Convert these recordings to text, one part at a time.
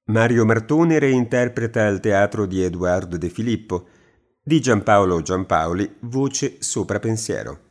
Mario Martone reinterpreta al teatro di Edoardo De Filippo, di Giampaolo Giampaoli, voce sopra pensiero.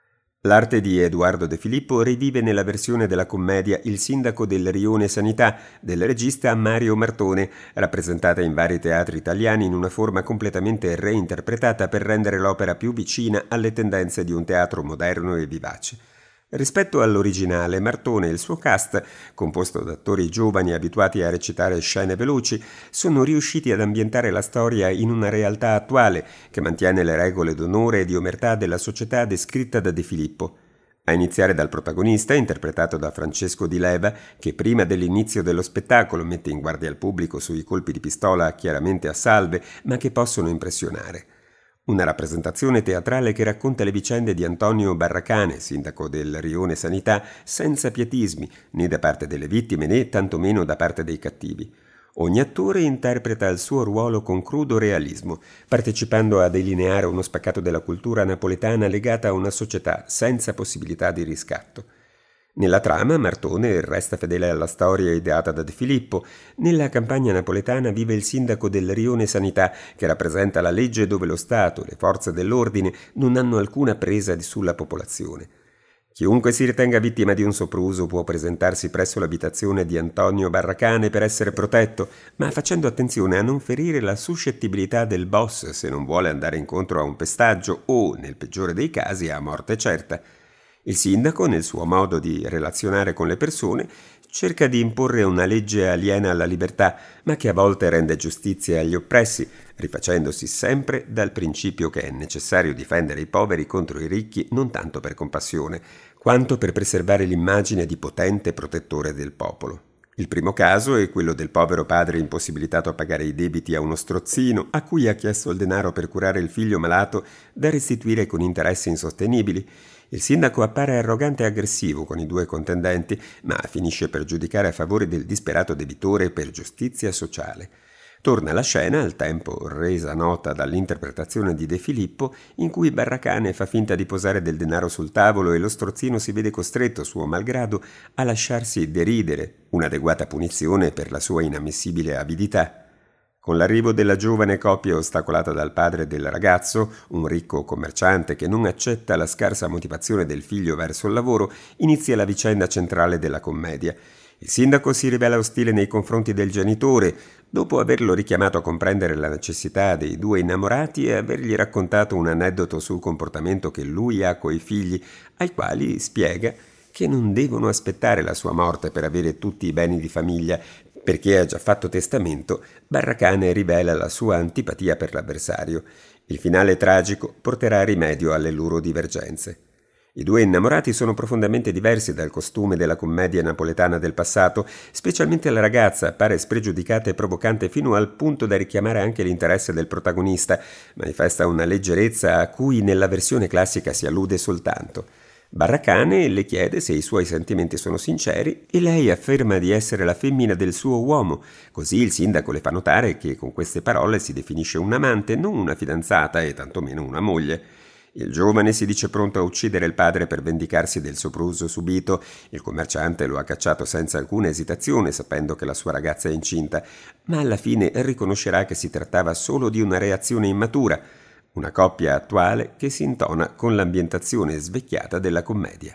L'arte di Edoardo De Filippo rivive nella versione della commedia Il sindaco del Rione Sanità del regista Mario Martone, rappresentata in vari teatri italiani in una forma completamente reinterpretata per rendere l'opera più vicina alle tendenze di un teatro moderno e vivace. Rispetto all'originale, Martone e il suo cast, composto da attori giovani abituati a recitare scene veloci, sono riusciti ad ambientare la storia in una realtà attuale che mantiene le regole d'onore e di omertà della società descritta da De Filippo. A iniziare dal protagonista, interpretato da Francesco Di Leva, che prima dell'inizio dello spettacolo mette in guardia il pubblico sui colpi di pistola chiaramente a salve, ma che possono impressionare. Una rappresentazione teatrale che racconta le vicende di Antonio Barracane, sindaco del Rione Sanità, senza pietismi, né da parte delle vittime né tantomeno da parte dei cattivi. Ogni attore interpreta il suo ruolo con crudo realismo, partecipando a delineare uno spaccato della cultura napoletana legata a una società senza possibilità di riscatto. Nella trama Martone resta fedele alla storia ideata da De Filippo. Nella campagna napoletana vive il sindaco del Rione Sanità, che rappresenta la legge dove lo Stato e le forze dell'ordine non hanno alcuna presa sulla popolazione. Chiunque si ritenga vittima di un sopruso può presentarsi presso l'abitazione di Antonio Barracane per essere protetto, ma facendo attenzione a non ferire la suscettibilità del boss se non vuole andare incontro a un pestaggio o, nel peggiore dei casi, a morte certa. Il sindaco, nel suo modo di relazionare con le persone, cerca di imporre una legge aliena alla libertà, ma che a volte rende giustizia agli oppressi, rifacendosi sempre dal principio che è necessario difendere i poveri contro i ricchi non tanto per compassione, quanto per preservare l'immagine di potente protettore del popolo. Il primo caso è quello del povero padre impossibilitato a pagare i debiti a uno strozzino a cui ha chiesto il denaro per curare il figlio malato da restituire con interessi insostenibili. Il sindaco appare arrogante e aggressivo con i due contendenti, ma finisce per giudicare a favore del disperato debitore per giustizia sociale. Torna la scena, al tempo resa nota dall'interpretazione di De Filippo, in cui Barracane fa finta di posare del denaro sul tavolo e lo strozzino si vede costretto, suo malgrado, a lasciarsi deridere, un'adeguata punizione per la sua inammissibile avidità. Con l'arrivo della giovane coppia ostacolata dal padre del ragazzo, un ricco commerciante che non accetta la scarsa motivazione del figlio verso il lavoro, inizia la vicenda centrale della commedia. Il sindaco si rivela ostile nei confronti del genitore, dopo averlo richiamato a comprendere la necessità dei due innamorati e avergli raccontato un aneddoto sul comportamento che lui ha coi figli, ai quali spiega che non devono aspettare la sua morte per avere tutti i beni di famiglia. Perché ha già fatto testamento, Barracane rivela la sua antipatia per l'avversario. Il finale tragico porterà rimedio alle loro divergenze. I due innamorati sono profondamente diversi dal costume della commedia napoletana del passato, specialmente la ragazza appare spregiudicata e provocante fino al punto da richiamare anche l'interesse del protagonista, manifesta una leggerezza a cui nella versione classica si allude soltanto. Barracane le chiede se i suoi sentimenti sono sinceri e lei afferma di essere la femmina del suo uomo. Così il sindaco le fa notare che con queste parole si definisce un'amante, non una fidanzata e tantomeno una moglie. Il giovane si dice pronto a uccidere il padre per vendicarsi del sopruso subito. Il commerciante lo ha cacciato senza alcuna esitazione, sapendo che la sua ragazza è incinta, ma alla fine riconoscerà che si trattava solo di una reazione immatura. Una coppia attuale che si intona con l'ambientazione svecchiata della commedia.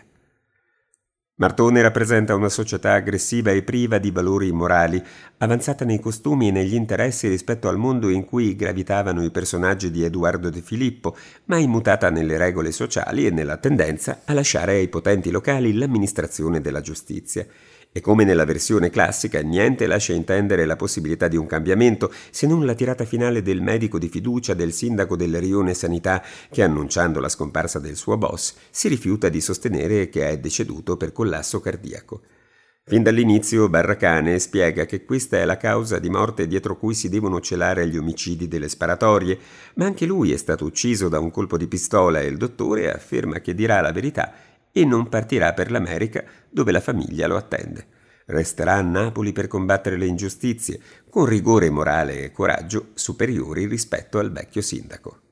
Martone rappresenta una società aggressiva e priva di valori morali, avanzata nei costumi e negli interessi rispetto al mondo in cui gravitavano i personaggi di Edoardo De Filippo, ma immutata nelle regole sociali e nella tendenza a lasciare ai potenti locali l'amministrazione della giustizia. E come nella versione classica, niente lascia intendere la possibilità di un cambiamento, se non la tirata finale del medico di fiducia del sindaco del Rione Sanità, che annunciando la scomparsa del suo boss, si rifiuta di sostenere che è deceduto per collasso cardiaco. Fin dall'inizio Barracane spiega che questa è la causa di morte dietro cui si devono celare gli omicidi delle sparatorie, ma anche lui è stato ucciso da un colpo di pistola e il dottore afferma che dirà la verità e non partirà per l'America, dove la famiglia lo attende. Resterà a Napoli per combattere le ingiustizie, con rigore morale e coraggio superiori rispetto al vecchio sindaco.